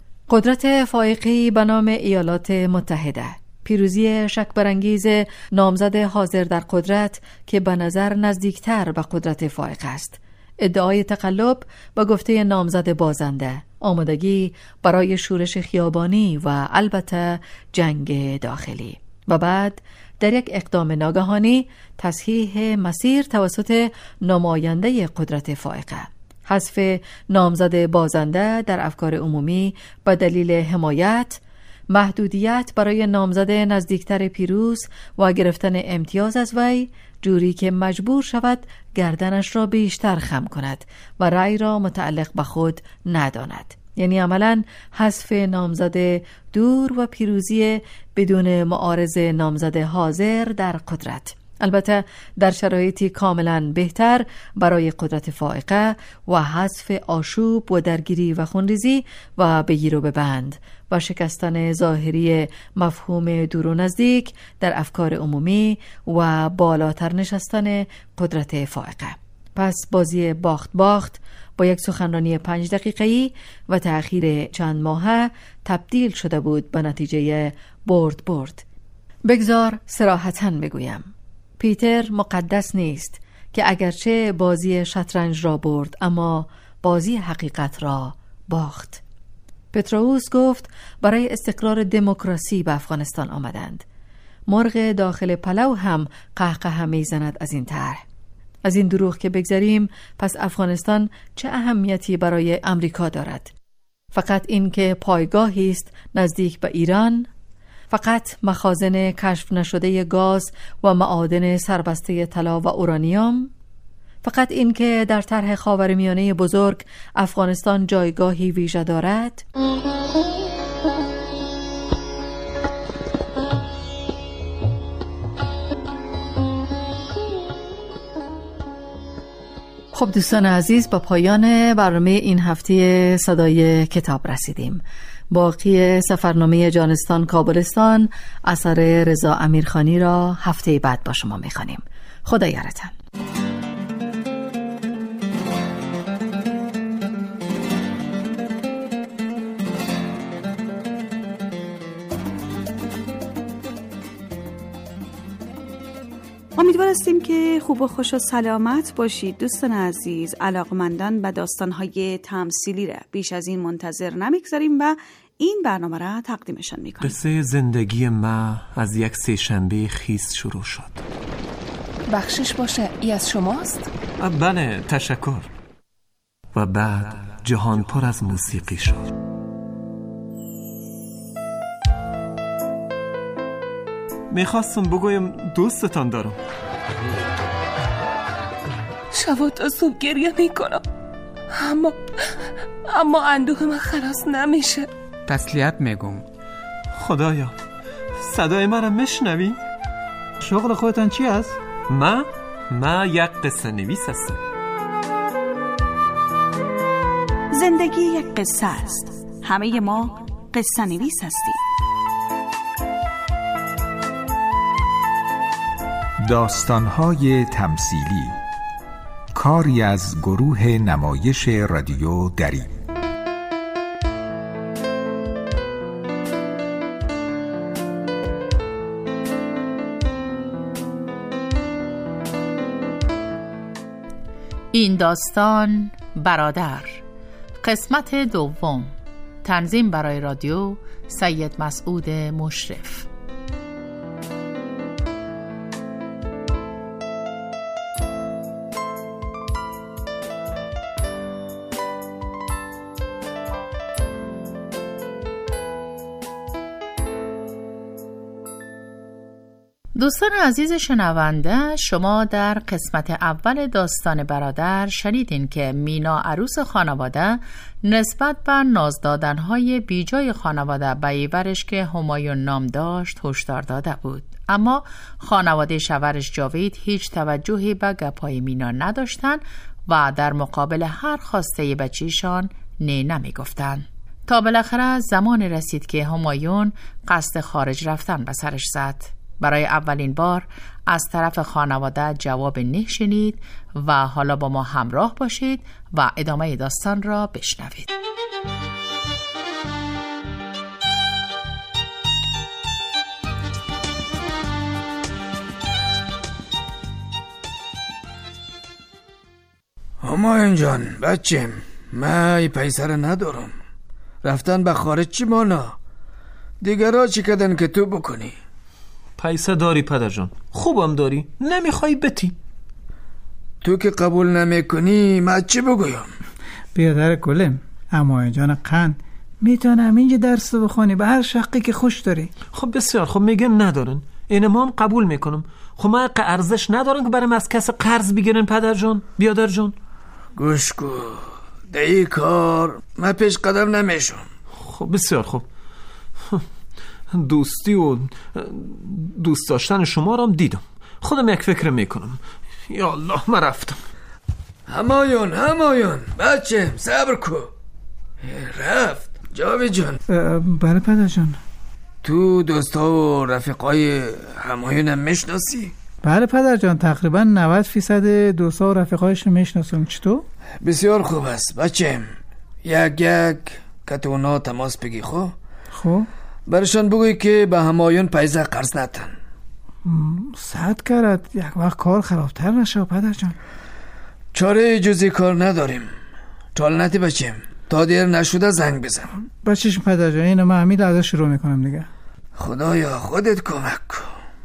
قدرت فائقی به نام ایالات متحده، پیروزی شک برانگیز نامزد حاضر در قدرت که به نظر نزدیکتر به قدرت فائق است، ادعای تقلب با گفته نامزد بازنده، آمادگی برای شورش خیابانی و البته جنگ داخلی و بعد در یک اقدام ناگهانی تصحیح مسیر توسط نماینده قدرت فائقه، حذف نامزد بازنده در افکار عمومی به دلیل حمایت، محدودیت برای نامزد نزدیکتر پیروز و گرفتن امتیاز از وی، جوری که مجبور شود گردنش را بیشتر خم کند و رأی را متعلق به خود نداند. یعنی عملاً حذف نامزد دور و پیروزی بدون معارض نامزد حاضر در قدرت، البته در شرایطی کاملا بهتر برای قدرت فائقه، و حذف آشوب و درگیری و خونریزی و بگیر و ببند و شکستن ظاهری مفهوم دور و نزدیک در افکار عمومی و بالاتر نشستن قدرت فائقه. پس بازی باخت باخت با یک سخنرانی 5 دقیقه‌ای و تأخیر چند ماهه تبدیل شده بود به نتیجه برد برد. بگذار صراحتاً بگویم، پیتر مقدس نیست که اگرچه بازی شطرنج را برد اما بازی حقیقت را باخت. پتروس گفت برای استقرار دموکراسی به افغانستان آمدند. مرغ داخل پلو هم قهقه میزند از این طرح. از این دروغ که بگذاریم، پس افغانستان چه اهمیتی برای امریکا دارد؟ فقط این که پایگاهی است نزدیک به ایران؟ فقط مخازن کشف نشده گاز و معادن سربسته طلا و اورانیوم؟ فقط این که در طرح خاورمیانه بزرگ افغانستان جایگاهی ویژه دارد؟ خب دوستان عزیز، با پایان برنامه این هفته صدای کتاب رسیدیم. باقی سفرنامه جانستان کابلستان اثر رضا امیرخانی را هفته بعد با شما می‌خوانیم. خدا یارتان. امیدوار هستیم که خوب و خوش و سلامت باشید. دوستان عزیز، علاقمندان به داستان‌های تمثیلی را بیش از این منتظر نمیگذاریم و این برنامه را تقدیمشان میکنیم. قصه زندگی ما از یک سه‌شنبه خیس شروع شد. بخشش باشه، ای از شماست؟ بله، تشکر. و بعد جهان پر از موسیقی شد. میخواستم بگویم دوستتان دارم. شب تا صبح گریه میکنم، اما اندوه من خلاص نمیشه. تسلیت میگم. خدایا، صدای من را میشنوی؟ شغل خودتان چی است؟ ما یک قصه نویس هستم. زندگی یک قصه است. همه ما قصه نویس هستیم. داستان‌های تمثیلی، کاری از گروه نمایش رادیو دری. این داستان برادر، قسمت دوم، تنظیم برای رادیو سید مسعود مشرف. دوستان عزیز شنونده، شما در قسمت اول داستان برادر شنیدین که مینا عروس خانواده نسبت به ناز دادن‌های بیجای خانواده به ایورش که همایون نام داشت هشدار داده بود، اما خانواده شوهرش جاوید هیچ توجهی به گپای مینا نداشتند و در مقابل هر خواسته بچیشان نه نمیگفتند، تا بالاخره زمان رسید که همایون قصد خارج رفتن به سرش زد. برای اولین بار از طرف خانواده جواب نه شنید و حالا با ما همراه باشید و ادامه داستان را بشنوید. همایون جان بچم، من پیسر ندارم. رفتن به خارج چی مانا؟ دیگرها چی کردن که تو بکنی؟ پیسه داری پدر جان، خوبم داری، نمیخوای بتی. تو که قبول نمیکنی من چی بگویم؟ بیادر گلم، همایون جان قند، میتونم اینجا درس بخونی به هر شقی که خوش داری. خب بسیار خب، میگن ندارن، این ما هم قبول میکنم. خب ما ارزش ندارن که بریم از کس قرض بگیرن پدر جان، بیادر جان. گوش کو، ده ای کار من پیش قدم نمیشم. خب بسیار خب، دوستی و دوست داشتن شما را هم دیدم، خودم یک فکر میکنم. یا الله من رفتم. همایون بچه صبر کو. رفت جاوید جان. بله پدر جان. تو دوستا و رفیقای همایونم میشناسی؟ بله پدر جان، تقریبا 90% دوستا و رفیقایش میشناسم. چطور؟ بسیار خوب است بچه. یک که تو اونا تماس بگی. خب برشان بگوی که به همایون پیسه قرض ندن. صد کرد یک وقت کار خرابتر نشه پدر جان. چاره جزی کار نداریم. طالنتی بچیم، تا دیر نشده زنگ بزن. بچهش پدر جان، اینو من همین لحظه شروع میکنم دیگه. خدایا خودت کمک کن.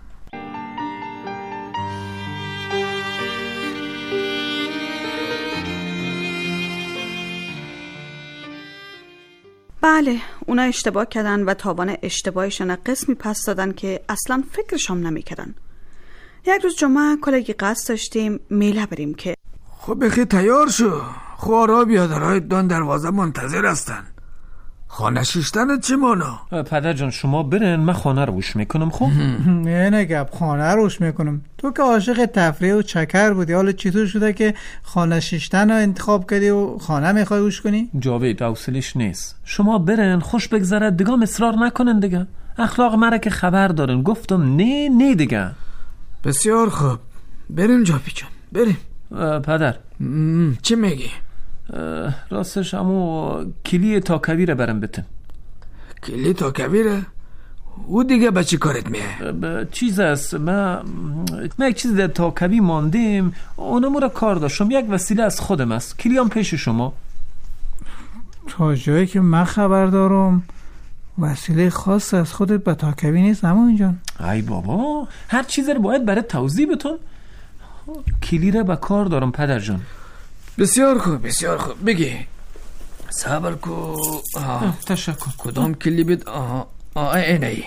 بله، اونا اشتباه کردن و تاوان اشتباهشون قسمی پس دادن که اصلا فکرشم نمیکردن. یک روز جمعه کلگی قصد داشتیم میله بریم که خب بخی تیار شو. خوارا بیادرهای دان دروازه منتظر هستن. خانه شیشتنت چی مانا؟ پدر جان شما برن، من خانه روش میکنم. خب نه گپ خانه روش میکنم. تو که عاشق تفریح و چکر بودی، حالا چطور شده که خانه شیشتن رو انتخاب کردی و خانه میخوای روش کنی؟ جاوید حوصله‌اش نیست. شما برن خوش بگذره دیگه، اصرار نکنن دیگه. اخلاق مرا که خبر دارن. گفتم نه دیگه. بسیار خوب، بریم جاوید جان، بریم. پدر چی میگی؟ راستش امو کلی تاکویره برم بتن. کلی تاکویره؟ او دیگه با چی کارت میه؟ چیز است، من یک چیز در تاکوی ماندیم، اونمو را کار داشتم. یک وسیله از خودم است. کلی هم پیش شما. تا جایی که من خبر دارم وسیله خاص از خودت به تاکوی نیست همون جان. ای بابا، هر چیز رو باید برای توضیح بتون. کلی را به کار دارم پدر جان. بسیار خوب بگی. صبر کو. تشکر. کدام کلی بید؟ اینه.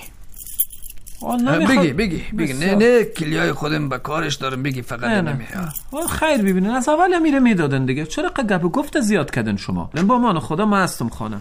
بگی. نه کلیای خودم به کارش دارم. بگی فقط نمیه. خیر ببینن، از اول میره میدادن دیگه. چرا گپ گفت زیاد کردن شما؟ با من خدا من هستم خانه.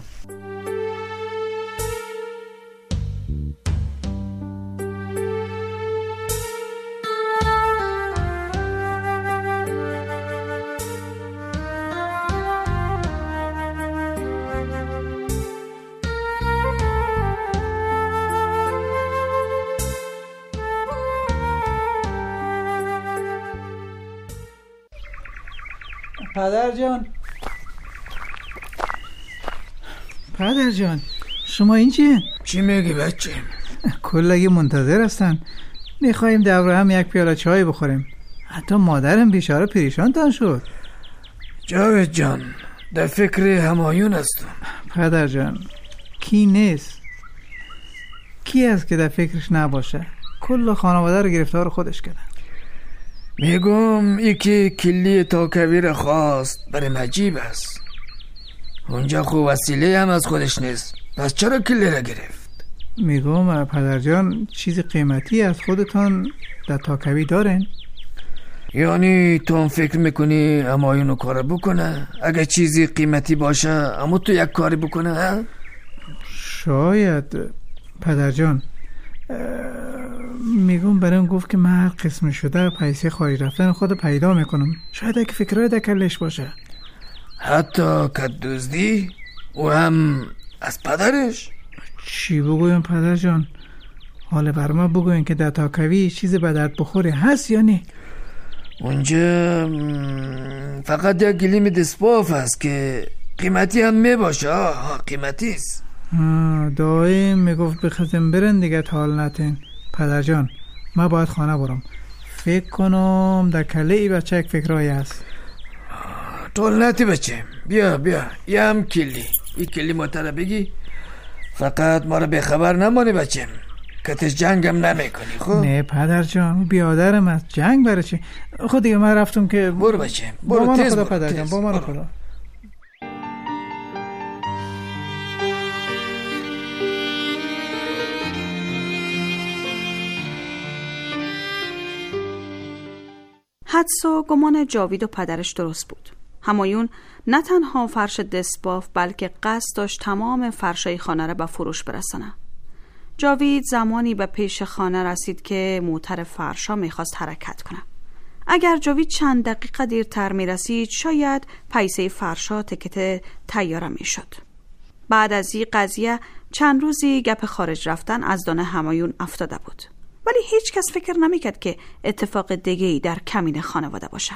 پدر جان شما این چیه؟ چی میگی بچه؟ کلگی منتظر هستن. میخواییم دور هم یک پیاله چای بخوریم. حتی مادرم بیچاره پریشان تان شد. جاوید جان در فکر همایون هستم. پدر جان کی نیست؟ کی است که در فکرش نباشه؟ کل خانواده رو گرفتار خودش کردن. میگم یکی کلی تاکویر خواست برای مجیب است. اونجا خوب وسیله هم از خودش نیست، پس چرا کلی را گرفت؟ میگم پدرجان چیز قیمتی از خودتان در تاکوی دارین؟ یعنی تو هم فکر میکنی همایونو کار بکنه؟ اگه چیزی قیمتی باشه اما تو یک کاری بکنه ها؟ شاید پدرجان. میگم برام گفت که من هر قسم شده پیسه خواهی رفتن خود پیدا میکنم. شاید اگه فکرهای در کلش باشه. حتی که دزدی و هم از پدرش؟ چی بگویم پدرجان؟ حالا بر ما بگویم که در تاکوی چیز به درد بخوری هست یا نه؟ اونجا فقط یک گلیم دسپاف هست که قیمتی هم میباشه. قیمتی است. دایم میگفت بخزم برن دیگه تال نتین. پدرجان من باید خانه برم. فکر کنم در کله ای بچه یک فکرهایی هست. تال نتی بچه. بیا یه هم کلی. این کلی مطلع بگی فقط ما رو بخبر نمانی بچه. کتش جنگم نمیکنی خب؟ نه پدرجان بیادرم از جنگ برای چی؟ خود دیگه من رفتم که برو بچه برو. با من تیز خدا پدرجان با من خدا. حدس و گمان جاوید و پدرش درست بود. همایون نه تنها فرش دسباف بلکه قصد داشت تمام فرشای خانه را به فروش برسانه. جاوید زمانی به پیش خانه رسید که موتر فرشا میخواست حرکت کنه. اگر جاوید چند دقیقه دیرتر میرسید شاید پیسه فرشا تکت تیاره میشد. بعد از این قضیه چند روزی گپ خارج رفتن از دانه همایون افتاده بود، ولی هیچ کس فکر نمیکرد که اتفاق دیگه‌ای در کمین خانواده باشه.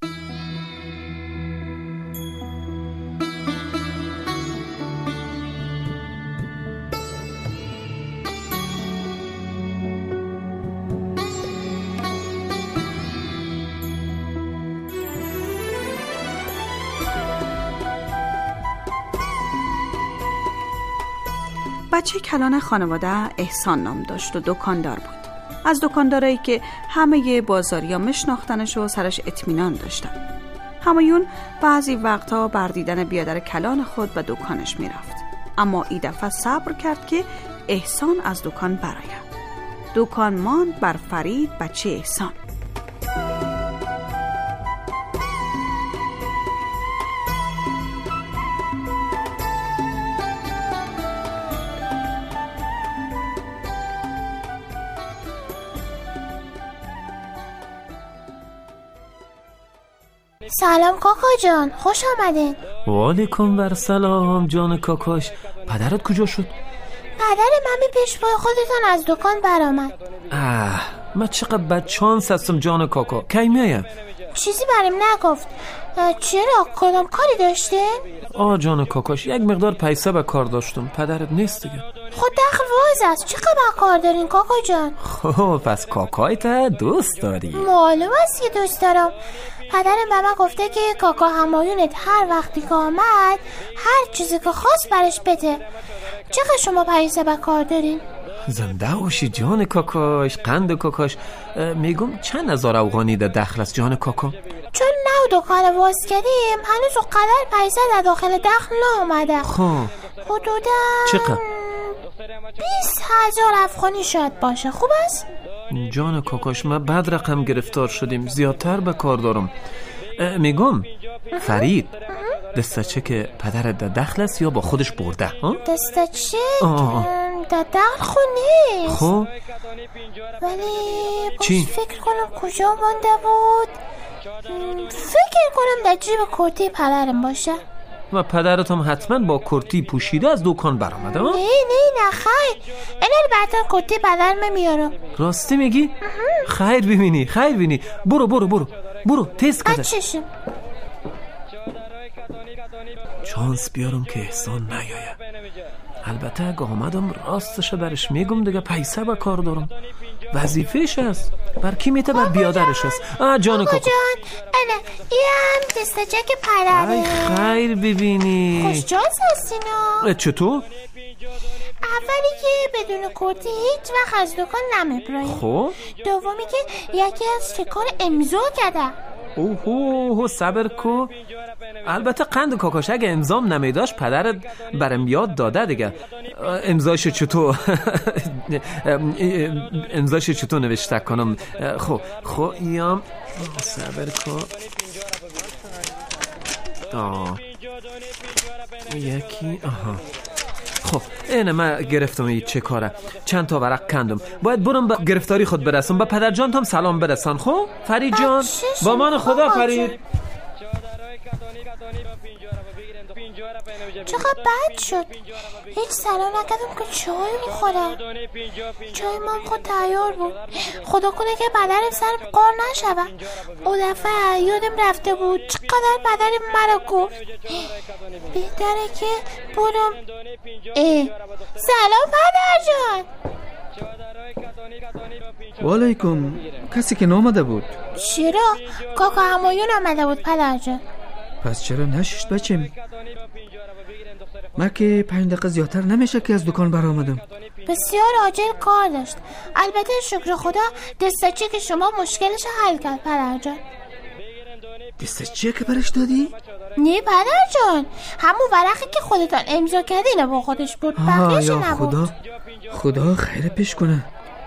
بچه کلان خانواده احسان نام داشت و دکاندار بود. از دکاندارایی که همه بازاریا میشناختنش و سرش اطمینان داشتن. همایون بعضی وقتا بر دیدن بیادر کلان خود به دکانش میرفت، اما این دفعه صبر کرد که احسان از دکان برآید. دکان ماند بر فرید بچه احسان. سلام کاکا جان، خوش آمدین. و علیکم بر سلام جان کاکاش. پدرت کجا شد؟ پدر من پیش پای خودتان از دکان برآمد. من چقدر بدشانس هستم جان کاکا. کی میایم؟ چیزی بریم نگفت. چرا؟ کدام کاری داشته؟ جان کاکاش یک مقدار پیسه به کار داشتم. پدرت نیست دیگه. خود دخل واز است. چقدر کار دارین کاکا جان؟ خب پس کاکایت دوست داری؟ معلوم است که دوست دارم. پدرم به من گفته که کاکا همایونت هر وقتی که آمد هر چیزی که خواست برش بده. چقدر شما پیسه به کار دارین؟ زنده باشی جان کاکاش. قند کاکاش. میگم چند هزار افغانی در دخل است جان کاکا؟ چون نو دکان واز کردیم هنوز و قدر پیسه در داخل دخل نامده. خب حدودا چقدر؟ 20,000 افغانی شاید باشه. خوب است؟ جان کاکاش ما بد رقم گرفتار شدیم. زیادتر به کار دارم. میگم فرید دستچه که پدرت در دخل است یا با خودش برده؟ دستچه در دخل خونه است. خب ولی چی؟ فکر کنم کجا مانده بود. فکر کنم در جیب کرتی پدرم باشه. و پدرت هم حتما با کرتی پوشیده از دکان برآمده؟ نه خیر. اینا بعدا کرتی پدرم میارم. راستی میگی؟ خیر ببینی. برو تیز کده. چشم. چانس بیارم که احسان نیایه. البته اگه آمدم راستش برش میگم دیگه پیسه به کار دارم. وظیفهش است. بر کی میته؟ بر بیادرش است. جان کاکا جان انا یم دستچه که پدره. خیر ببینی. خوش جانس هستینا. چطور؟ اولی که بدون کرتی هیچ وقت از دکان نمیبرایی. خب دومی که یکی از شکار امضا کرده. اوه صبر کو. البته قند کاکاش اگه امضام نمیداشت پدرت برم یاد داده دیگه. امضاشو چطور نوشته کنم؟ خب یام صبر کو. یکی خب اینه من گرفتم. این چه کاره؟ چند تا ورق کندم. باید برم به گرفتاری خود برسم. به پدر جان هم سلام برسان. خب فرید جان با من خدا. فرید چقدر بد شد. هیچ سلام نکردم که چای بخورم. چای مام خود تیار بود. خدا کنه که بدنم سرم قار نشوه. اون دفعه یادم رفته بود چقدر بدنم مرا گفت. بهتره که برم. سلام پدر جان. وعلیکم. کسی که نامده بود؟ چرا؟ کاکا همایون آمده بود پدر جان. پس چرا نششت بچم؟ من که 5 دقیقه زیادتر نمیشه که از دکان برآمدم. بسیار عاجل کار داشت. البته شکر خدا دستچه که شما مشکلش حل کرد پدر جان. دستچه که برش دادی؟ نه پدر جان، همون ورقی که خودتان امضا کردین با خودش بود. بقیه‌اش نبود. خدا خیر پیش کنه.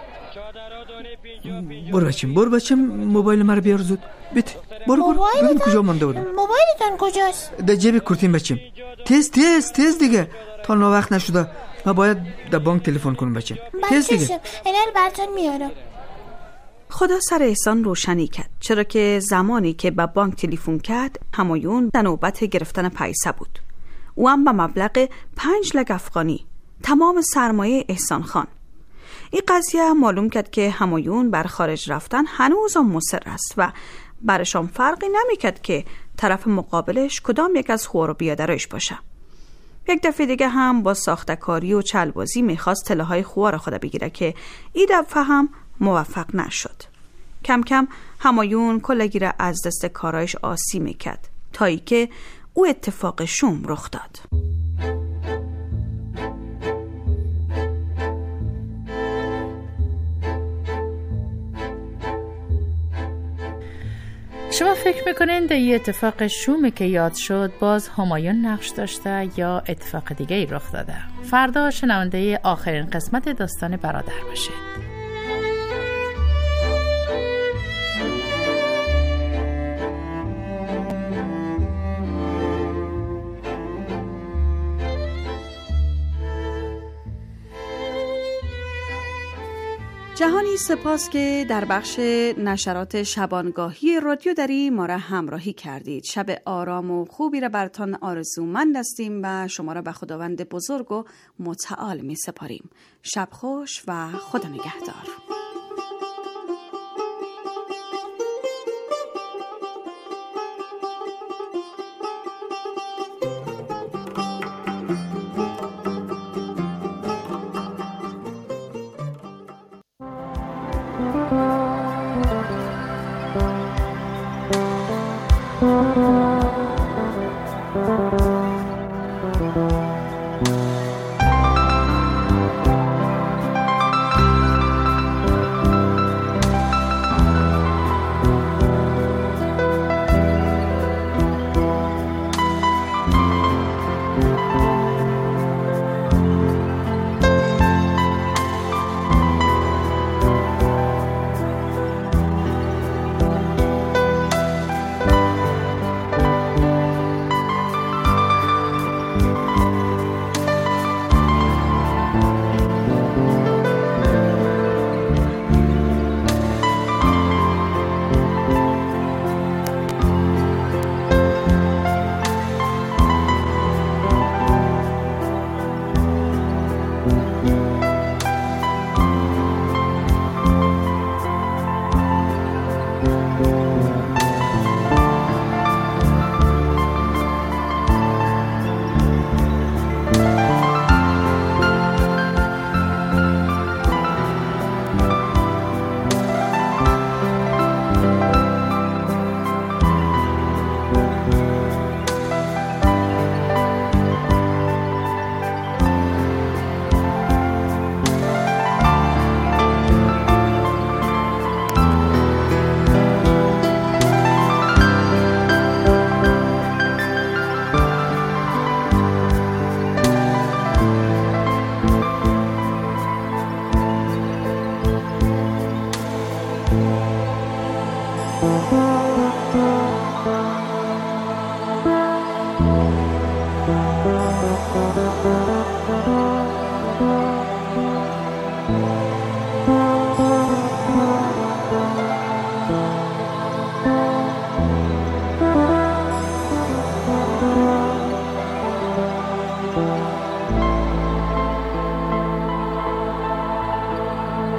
برو بچم موبایل مرا بیار زود. برو ببین کجا مانده بودم. موبایلتون کجاست؟ در جیب کورتین بچم. تیز دیگه تا وقت نشده. من باید در بانک تلفن کنم بچم. تیز دیگه. اینا رو براتون میارم. خدا سر احسان روشنی کرد، چرا که زمانی که به بانک تلفن کرد همایون در نوبت گرفتن پیسه بود. او هم به مبلغ 5 لک افغانی، تمام سرمایه احسان خان. این قضیه معلوم کرد که همایون بر خارج رفتن هنوز هم مصر است و برشان فرقی نمیکرد که طرف مقابلش کدام یک از خوار و بیادرش باشه. یک دفعه دیگه هم با ساختکاری و چلبازی میخواست طلاهای خوار خود بگیره که این دفعه هم موفق نشد. کم کم همایون کلگی را از دست کارایش آسی میکرد تا ای که او اتفاق شوم رخ داد. شما فکر میکنین در یه اتفاق شومی که یاد شد باز همایون نقش داشته یا اتفاق دیگه ای رخ داده؟ فردا شنونده آخرین قسمت داستان برادر باشید. جهانی سپاس که در بخش نشرات شبانگاهی رادیو دری ما را همراهی کردید. شب آرام و خوبی را براتان آرزومند هستیم و شما را به خداوند بزرگ و متعال می سپاریم. شب خوش و خدا نگهدار.